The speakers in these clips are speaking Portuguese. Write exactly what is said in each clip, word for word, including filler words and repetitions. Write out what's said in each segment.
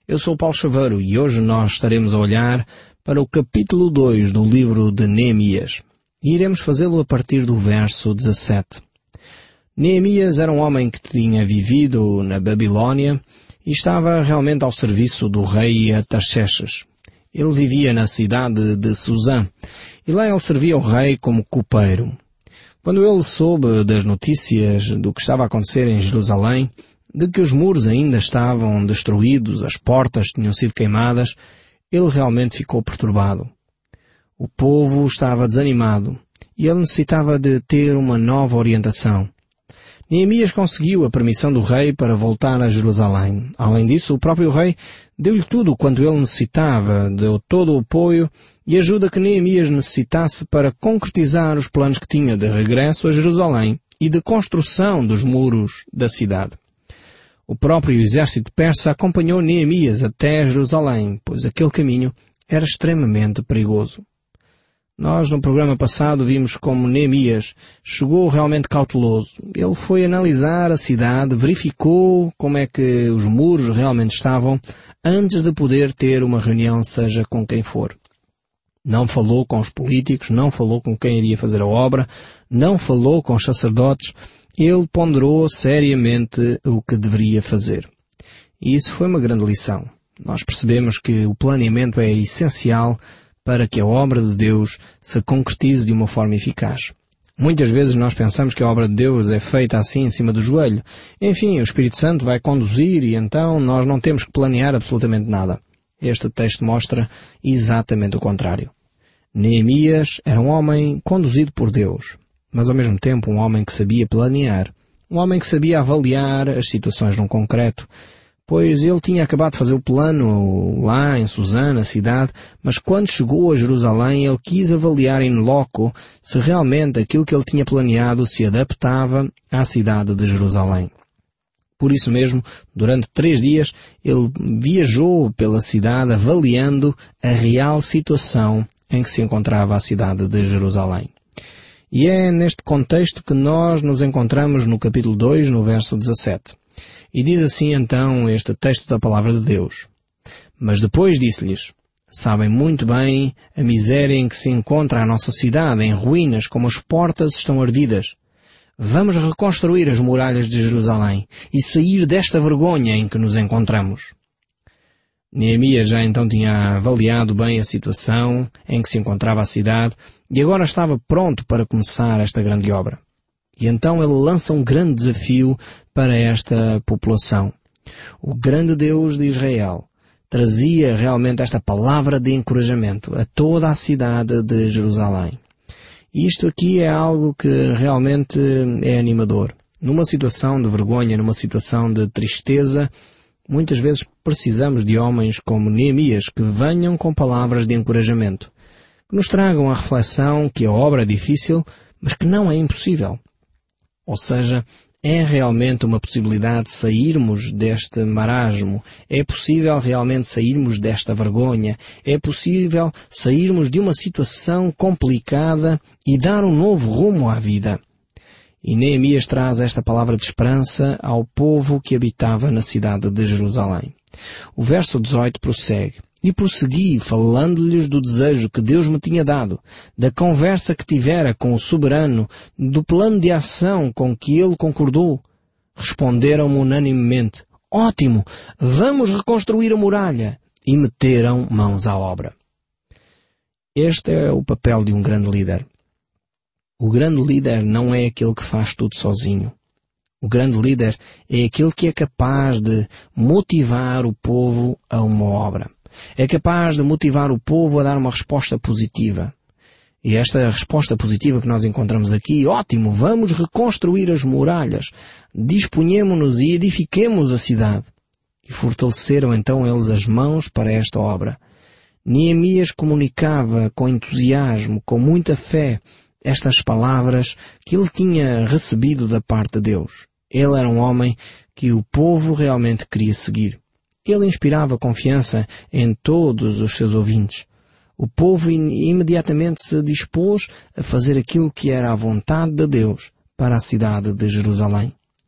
Eu sou o Paulo Chaveiro e hoje nós estaremos a olhar para o capítulo dois do livro de Neemias. E iremos fazê-lo a partir do verso dezassete. Neemias era um homem que tinha vivido na Babilónia e estava realmente ao serviço do rei Artaxerxes. Ele vivia na cidade de Suzã e lá ele servia o rei como copeiro. Quando ele soube das notícias do que estava a acontecer em Jerusalém, de que os muros ainda estavam destruídos, as portas tinham sido queimadas, ele realmente ficou perturbado. O povo estava desanimado e ele necessitava de ter uma nova orientação. Neemias conseguiu a permissão do rei para voltar a Jerusalém. Além disso, o próprio rei deu-lhe tudo quanto ele necessitava, deu todo o apoio e ajuda que Neemias necessitasse para concretizar os planos que tinha de regresso a Jerusalém e de construção dos muros da cidade. O próprio exército persa acompanhou Neemias até Jerusalém, pois aquele caminho era extremamente perigoso. Nós, no programa passado, vimos como Neemias chegou realmente cauteloso. Ele foi analisar a cidade, verificou como é que os muros realmente estavam, antes de poder ter uma reunião, seja com quem for. Não falou com os políticos, não falou com quem iria fazer a obra, não falou com os sacerdotes. Ele ponderou seriamente o que deveria fazer. E isso foi uma grande lição. Nós percebemos que o planeamento é essencial para que a obra de Deus se concretize de uma forma eficaz. Muitas vezes nós pensamos que a obra de Deus é feita assim em cima do joelho. Enfim, o Espírito Santo vai conduzir e então nós não temos que planear absolutamente nada. Este texto mostra exatamente o contrário. Neemias era um homem conduzido por Deus, mas ao mesmo tempo um homem que sabia planear, um homem que sabia avaliar as situações num concreto, pois ele tinha acabado de fazer o plano lá em Suzã, na cidade, mas quando chegou a Jerusalém ele quis avaliar in loco se realmente aquilo que ele tinha planeado se adaptava à cidade de Jerusalém. Por isso mesmo, durante três dias, ele viajou pela cidade avaliando a real situação em que se encontrava a cidade de Jerusalém. E é neste contexto que nós nos encontramos no capítulo dois, no verso dezassete. E diz assim então este texto da palavra de Deus. Mas depois disse-lhes, sabem muito bem a miséria em que se encontra a nossa cidade, em ruínas, como as portas estão ardidas. Vamos reconstruir as muralhas de Jerusalém e sair desta vergonha em que nos encontramos. Neemias já então tinha avaliado bem a situação em que se encontrava a cidade e agora estava pronto para começar esta grande obra. E então ele lança um grande desafio para esta população. O grande Deus de Israel trazia realmente esta palavra de encorajamento a toda a cidade de Jerusalém. E isto aqui é algo que realmente é animador. Numa situação de vergonha, numa situação de tristeza, muitas vezes precisamos de homens como Neemias que venham com palavras de encorajamento, que nos tragam a reflexão que a obra é difícil, mas que não é impossível. Ou seja, é realmente uma possibilidade de sairmos deste marasmo, é possível realmente sairmos desta vergonha, é possível sairmos de uma situação complicada e dar um novo rumo à vida. E Neemias traz esta palavra de esperança ao povo que habitava na cidade de Jerusalém. O verso dezoito prossegue. E prossegui, falando-lhes do desejo que Deus me tinha dado, da conversa que tivera com o soberano, do plano de ação com que ele concordou. Responderam-me unanimemente, ótimo, vamos reconstruir a muralha, e meteram mãos à obra. Este é o papel de um grande líder. O grande líder não é aquele que faz tudo sozinho. O grande líder é aquele que é capaz de motivar o povo a uma obra. É capaz de motivar o povo a dar uma resposta positiva. E esta resposta positiva que nós encontramos aqui, ótimo, vamos reconstruir as muralhas, disponhemo-nos e edifiquemos a cidade. E fortaleceram então eles as mãos para esta obra. Neemias comunicava com entusiasmo, com muita fé, estas palavras que ele tinha recebido da parte de Deus. Ele era um homem que o povo realmente queria seguir. Ele inspirava confiança em todos os seus ouvintes. O povo imediatamente se dispôs a fazer aquilo que era a vontade de Deus para a cidade de Jerusalém.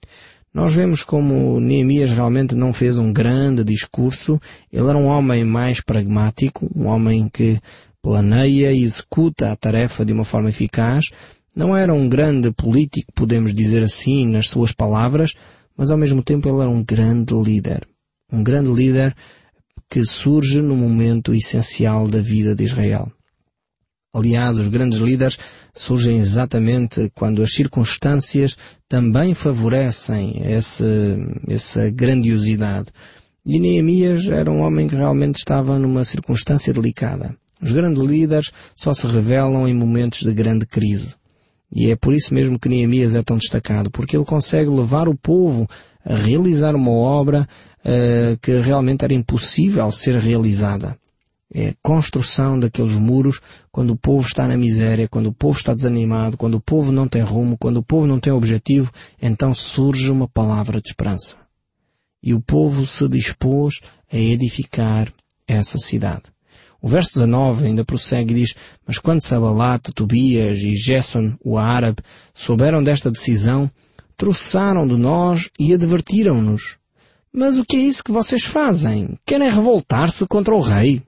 nós vemos como Neemias realmente não fez um grande discurso. Ele era um homem mais pragmático, um homem que planeia e executa a tarefa de uma forma eficaz. Não era um grande político, podemos dizer assim, nas suas palavras, mas ao mesmo tempo ele era um grande líder. Um grande líder que surge no momento essencial da vida de Israel. Aliás, os grandes líderes surgem exatamente quando as circunstâncias também favorecem esse, essa grandiosidade. E Neemias era um homem que realmente estava numa circunstância delicada. Os grandes líderes só se revelam em momentos de grande crise. E é por isso mesmo que Neemias é tão destacado, porque ele consegue levar o povo a realizar uma obra uh, que realmente era impossível ser realizada. É a construção daqueles muros quando o povo está na miséria, quando o povo está desanimado, quando o povo não tem rumo, quando o povo não tem objetivo, então surge uma palavra de esperança. E o povo se dispôs a edificar essa cidade. O verso dezanove ainda prossegue e diz: mas quando Sabalat, Tobias e Gesem, o árabe, souberam desta decisão, troçaram de nós e advertiram-nos. Mas o que é isso que vocês fazem? Querem revoltar-se contra o rei?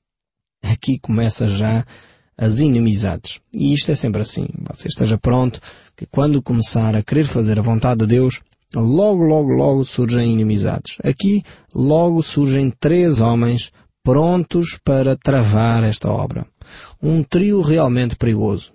Aqui começa já as inimizades. E isto é sempre assim. Você esteja pronto que quando começar a querer fazer a vontade de Deus, logo, logo, logo surgem inimizades. Aqui logo surgem três homens prontos para travar esta obra. Um trio realmente perigoso.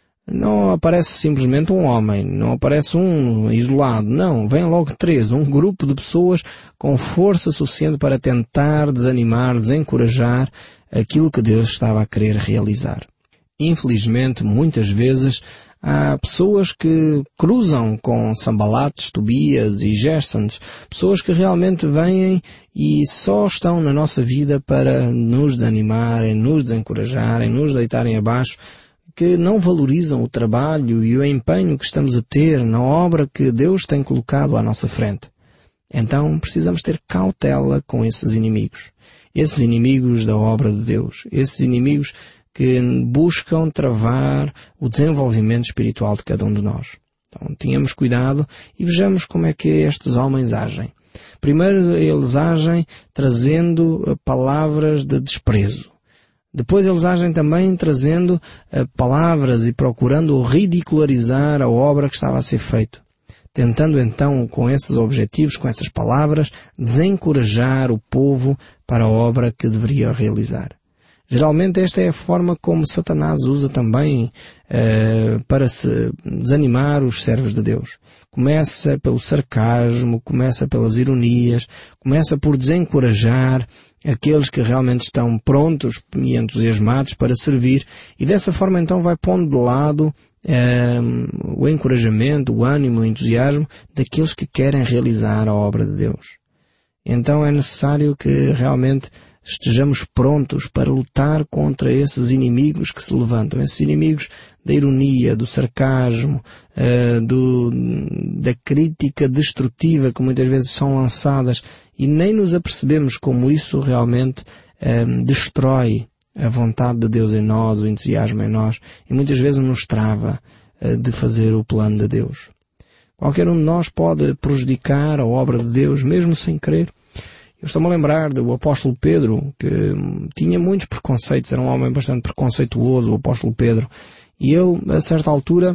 Não aparece simplesmente um homem, não aparece um isolado, não, vem logo três, um grupo de pessoas com força suficiente para tentar desanimar, desencorajar aquilo que Deus estava a querer realizar. Infelizmente, muitas vezes, há pessoas que cruzam com Sambalates, Tobias e Gessens, pessoas que realmente vêm e só estão na nossa vida para nos desanimarem, nos desencorajarem, nos deitarem abaixo, que não valorizam o trabalho e o empenho que estamos a ter na obra que Deus tem colocado à nossa frente. Então precisamos ter cautela com esses inimigos. Esses inimigos da obra de Deus. Esses inimigos que buscam travar o desenvolvimento espiritual de cada um de nós. Então tenhamos cuidado e vejamos como é que estes homens agem. Primeiro eles agem trazendo palavras de desprezo. Depois eles agem também trazendo uh, palavras e procurando ridicularizar a obra que estava a ser feita. Tentando então, com esses objetivos, com essas palavras, desencorajar o povo para a obra que deveria realizar. Geralmente esta é a forma como Satanás usa também uh, para se desanimar os servos de Deus. Começa pelo sarcasmo, começa pelas ironias, começa por desencorajar aqueles que realmente estão prontos e entusiasmados para servir, e dessa forma então vai pondo de lado eh, o encorajamento, o ânimo, o entusiasmo daqueles que querem realizar a obra de Deus. Então é necessário que realmente estejamos prontos para lutar contra esses inimigos que se levantam, esses inimigos da ironia, do sarcasmo, uh, do, da crítica destrutiva que muitas vezes são lançadas e nem nos apercebemos como isso realmente uh, destrói a vontade de Deus em nós, o entusiasmo em nós, e muitas vezes nos trava uh, de fazer o plano de Deus. Qualquer um de nós pode prejudicar a obra de Deus, mesmo sem querer. Eu estou-me a lembrar do apóstolo Pedro, que tinha muitos preconceitos, era um homem bastante preconceituoso, o apóstolo Pedro. E ele, a certa altura,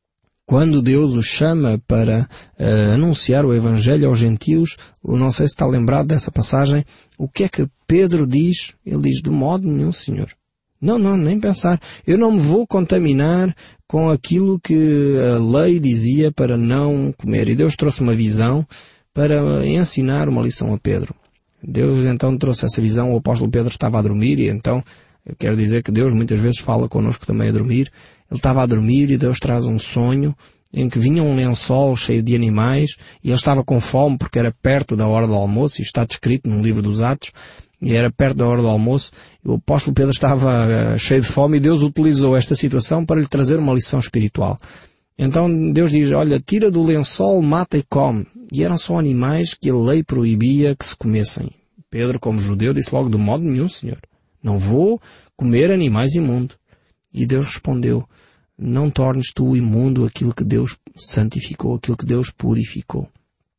quando Deus o chama para uh, anunciar o Evangelho aos gentios, não sei se está lembrado dessa passagem, o que é que Pedro diz? Ele diz: de modo nenhum, Senhor. Não, não, nem pensar. Eu não me vou contaminar com aquilo que a lei dizia para não comer. E Deus trouxe uma visão para ensinar uma lição a Pedro. Deus então trouxe essa visão, o apóstolo Pedro estava a dormir e então, eu quero dizer que Deus muitas vezes fala connosco também a dormir. Ele estava a dormir e Deus traz um sonho em que vinha um lençol cheio de animais e ele estava com fome porque era perto da hora do almoço, e está descrito no livro dos Atos, e era perto da hora do almoço, e o apóstolo Pedro estava uh, cheio de fome e Deus utilizou esta situação para lhe trazer uma lição espiritual. Então Deus diz: olha, tira do lençol, mata e come. E eram só animais que a lei proibia que se comessem. Pedro, como judeu, disse logo: de modo nenhum, Senhor. Não vou comer animais imundos. E Deus respondeu: não tornes tu imundo aquilo que Deus santificou, aquilo que Deus purificou.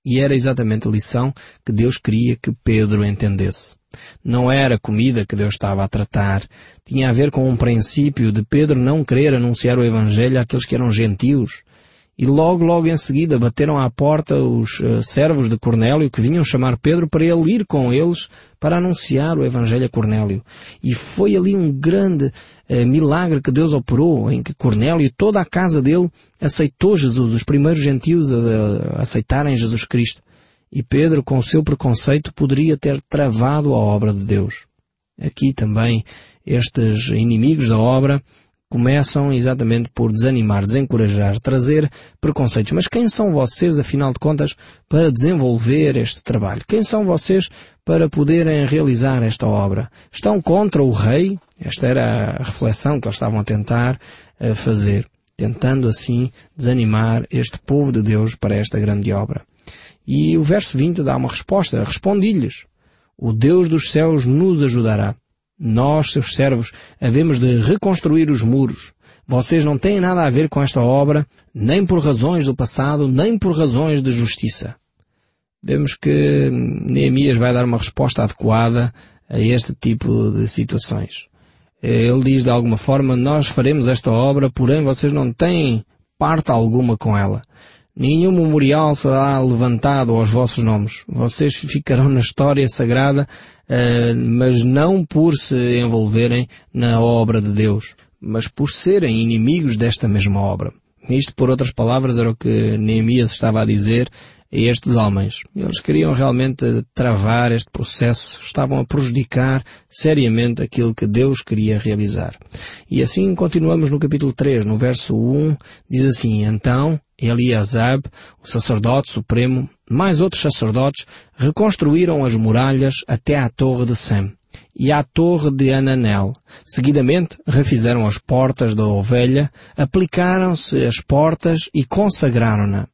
E era exatamente a lição que Deus queria que Pedro entendesse. Não era comida que Deus estava a tratar. Tinha a ver com um princípio de Pedro não querer anunciar o Evangelho àqueles que eram gentios. E logo, logo em seguida bateram à porta os uh, servos de Cornélio que vinham chamar Pedro para ele ir com eles para anunciar o Evangelho a Cornélio. E foi ali um grande uh, milagre que Deus operou, em que Cornélio e toda a casa dele aceitou Jesus, os primeiros gentios a, a aceitarem Jesus Cristo. E Pedro, com o seu preconceito, poderia ter travado a obra de Deus. Aqui também estes inimigos da obra começam exatamente por desanimar, desencorajar, trazer preconceitos. Mas quem são vocês, afinal de contas, para desenvolver este trabalho? Quem são vocês para poderem realizar esta obra? Estão contra o rei? Esta era a reflexão que eles estavam a tentar a fazer, tentando assim desanimar este povo de Deus para esta grande obra. E o verso vinte dá uma resposta. Respondi-lhes: o Deus dos céus nos ajudará. Nós, seus servos, havemos de reconstruir os muros. Vocês não têm nada a ver com esta obra, nem por razões do passado, nem por razões de justiça. Vemos que Neemias vai dar uma resposta adequada a este tipo de situações. Ele diz de alguma forma: nós faremos esta obra, porém vocês não têm parte alguma com ela. Nenhum memorial será levantado aos vossos nomes. Vocês ficarão na história sagrada, uh, mas não por se envolverem na obra de Deus, mas por serem inimigos desta mesma obra. Isto, por outras palavras, era o que Neemias estava a dizer a estes homens. Eles queriam realmente travar este processo, estavam a prejudicar seriamente aquilo que Deus queria realizar. E assim continuamos no capítulo três, no verso um, diz assim: então Eliasab, o sacerdote supremo, mais outros sacerdotes, reconstruíram as muralhas até à torre de Sem e à torre de Ananel. Seguidamente, refizeram as portas da ovelha, aplicaram-se as portas e consagraram-na.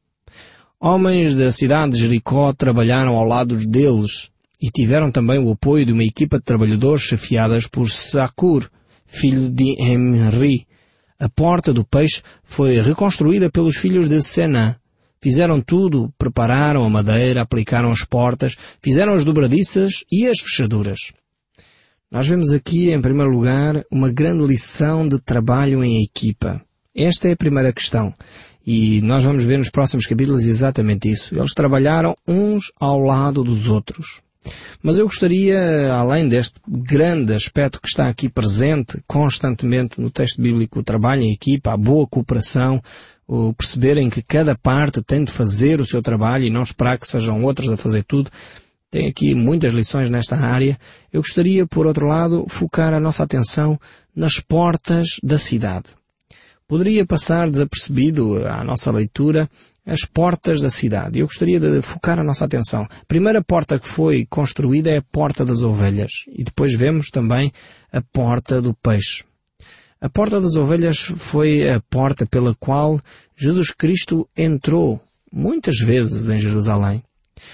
Homens da cidade de Jericó trabalharam ao lado deles e tiveram também o apoio de uma equipa de trabalhadores chefiadas por Sacur, filho de Emri. A porta do peixe foi reconstruída pelos filhos de Senã. Fizeram tudo, prepararam a madeira, aplicaram as portas, fizeram as dobradiças e as fechaduras. Nós vemos aqui, em primeiro lugar, uma grande lição de trabalho em equipa. Esta é a primeira questão. E nós vamos ver nos próximos capítulos exatamente isso. Eles trabalharam uns ao lado dos outros. Mas eu gostaria, além deste grande aspecto que está aqui presente constantemente no texto bíblico, o trabalho em equipa, a boa cooperação, o perceberem que cada parte tem de fazer o seu trabalho e não esperar que sejam outros a fazer tudo. Tem aqui muitas lições nesta área. Eu gostaria, por outro lado, focar a nossa atenção nas portas da cidade. Poderia passar desapercebido à nossa leitura as portas da cidade. Eu gostaria de focar a nossa atenção. A primeira porta que foi construída é a porta das ovelhas. E depois vemos também a porta do peixe. A porta das ovelhas foi a porta pela qual Jesus Cristo entrou muitas vezes em Jerusalém.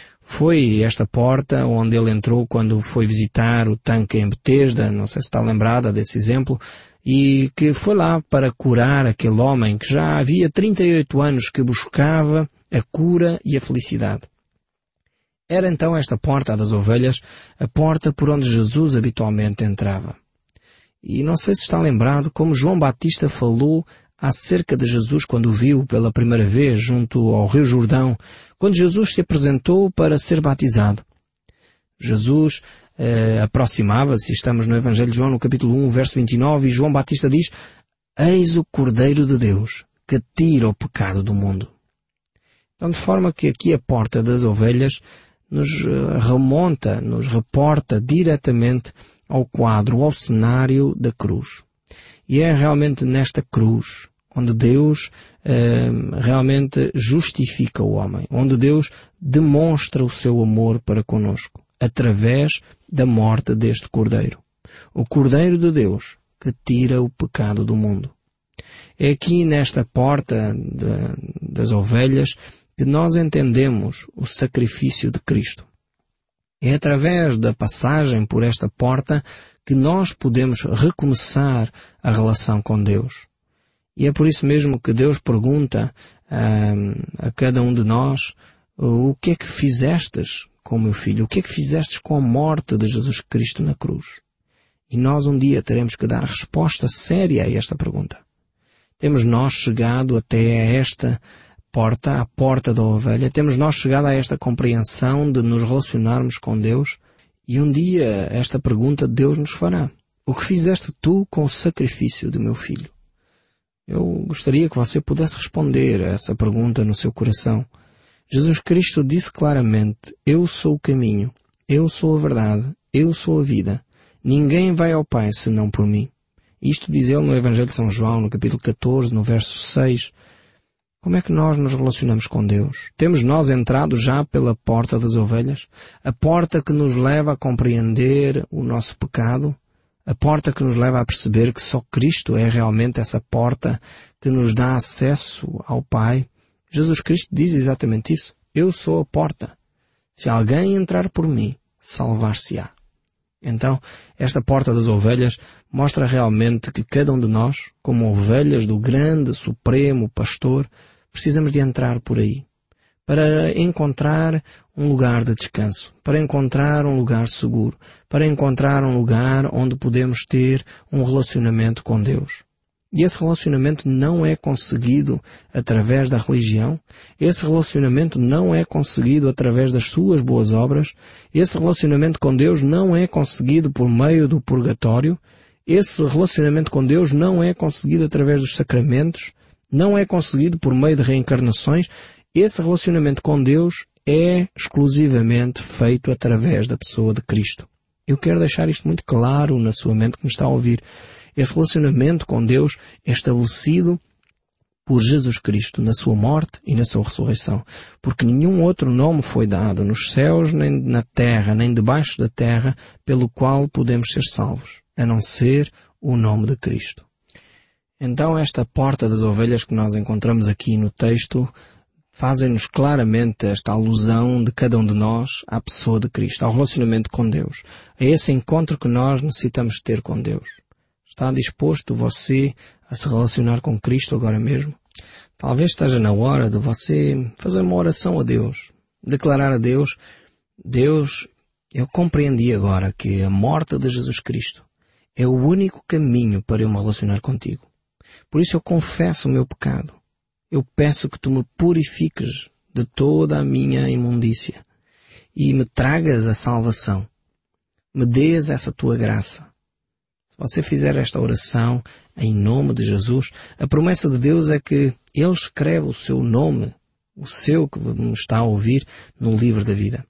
Foi esta porta onde ele entrou quando foi visitar o tanque em Betesda, não sei se está lembrada desse exemplo, e que foi lá para curar aquele homem que já havia trinta e oito anos que buscava a cura e a felicidade. Era então esta porta das ovelhas a porta por onde Jesus habitualmente entrava. E não sei se está lembrado como João Batista falou acerca de Jesus quando o viu pela primeira vez junto ao Rio Jordão, quando Jesus se apresentou para ser batizado. Jesus eh, aproximava-se, estamos no Evangelho de João, no capítulo um, verso vinte e nove, e João Batista diz: eis o Cordeiro de Deus, que tira o pecado do mundo. Então, de forma que aqui a porta das ovelhas nos remonta, nos reporta diretamente ao quadro, ao cenário da cruz. E é realmente nesta cruz onde Deus eh, realmente justifica o homem, onde Deus demonstra o seu amor para conosco, através da morte deste Cordeiro. O Cordeiro de Deus que tira o pecado do mundo. É aqui nesta porta de, das ovelhas que nós entendemos o sacrifício de Cristo. É através da passagem por esta porta que nós podemos recomeçar a relação com Deus. E é por isso mesmo que Deus pergunta a, a cada um de nós O que é que fizestes com o meu filho? O que é que fizestes com a morte de Jesus Cristo na cruz? E nós um dia teremos que dar resposta séria a esta pergunta. Temos nós chegado até a esta porta, a porta da ovelha? Temos nós chegado a esta compreensão de nos relacionarmos com Deus? E um dia esta pergunta Deus nos fará. O que fizeste tu com o sacrifício do meu filho? Eu gostaria que você pudesse responder a essa pergunta no seu coração. Jesus Cristo disse claramente, eu sou o caminho, eu sou a verdade, eu sou a vida. Ninguém vai ao Pai senão por mim. Isto diz ele no Evangelho de São João, no capítulo catorze, no verso seis. Como é que nós nos relacionamos com Deus? Temos nós entrado já pela porta das ovelhas? A porta que nos leva a compreender o nosso pecado? A porta que nos leva a perceber que só Cristo é realmente essa porta que nos dá acesso ao Pai? Jesus Cristo diz exatamente isso. Eu sou a porta. Se alguém entrar por mim, salvar-se-á. Então, esta porta das ovelhas mostra realmente que cada um de nós, como ovelhas do grande, supremo pastor, precisamos de entrar por aí, para encontrar um lugar de descanso, para encontrar um lugar seguro, para encontrar um lugar onde podemos ter um relacionamento com Deus. E esse relacionamento não é conseguido através da religião, esse relacionamento não é conseguido através das suas boas obras, esse relacionamento com Deus não é conseguido por meio do purgatório, esse relacionamento com Deus não é conseguido através dos sacramentos, não é conseguido por meio de reencarnações. Esse relacionamento com Deus é exclusivamente feito através da pessoa de Cristo. Eu quero deixar isto muito claro na sua mente que me está a ouvir. Esse relacionamento com Deus é estabelecido por Jesus Cristo na sua morte e na sua ressurreição. Porque nenhum outro nome foi dado nos céus, nem na terra, nem debaixo da terra, pelo qual podemos ser salvos, a não ser o nome de Cristo. Então esta porta das ovelhas que nós encontramos aqui no texto fazem-nos claramente esta alusão de cada um de nós à pessoa de Cristo, ao relacionamento com Deus, a esse encontro que nós necessitamos ter com Deus. Está disposto você a se relacionar com Cristo agora mesmo? Talvez esteja na hora de você fazer uma oração a Deus, declarar a Deus, Deus, eu compreendi agora que a morte de Jesus Cristo é o único caminho para eu me relacionar contigo. Por isso eu confesso o meu pecado. Eu peço que tu me purifiques de toda a minha imundícia e me tragas a salvação. Me dês essa tua graça. Se você fizer esta oração em nome de Jesus, a promessa de Deus é que Ele escreve o seu nome, o seu que me está a ouvir, no livro da vida.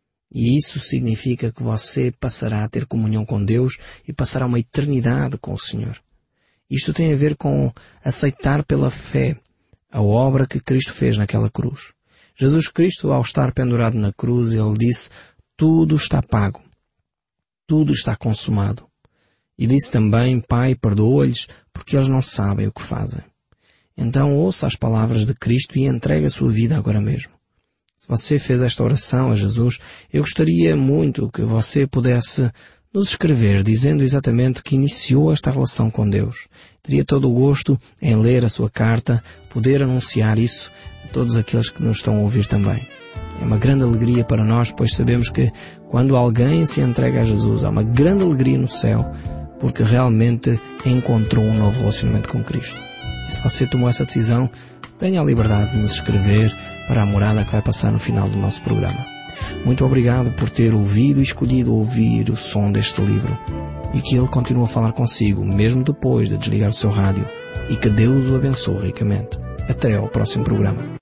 E isso significa que você passará a ter comunhão com Deus e passará uma eternidade com o Senhor. Isto tem a ver com aceitar pela fé a obra que Cristo fez naquela cruz. Jesus Cristo, ao estar pendurado na cruz, Ele disse, tudo está pago, tudo está consumado. E disse também, Pai, perdoa-lhes, porque eles não sabem o que fazem. Então ouça as palavras de Cristo e entregue a sua vida agora mesmo. Se você fez esta oração a Jesus, eu gostaria muito que você pudesse nos escrever, dizendo exatamente que iniciou esta relação com Deus. Teria todo o gosto em ler a sua carta, poder anunciar isso a todos aqueles que nos estão a ouvir também. É uma grande alegria para nós, pois sabemos que quando alguém se entrega a Jesus, há uma grande alegria no céu, porque realmente encontrou um novo relacionamento com Cristo. E se você tomou essa decisão, tenha a liberdade de nos escrever para a morada que vai passar no final do nosso programa. Muito obrigado por ter ouvido e escolhido ouvir o som deste livro. E que ele continue a falar consigo, mesmo depois de desligar o seu rádio. E que Deus o abençoe ricamente. Até ao próximo programa.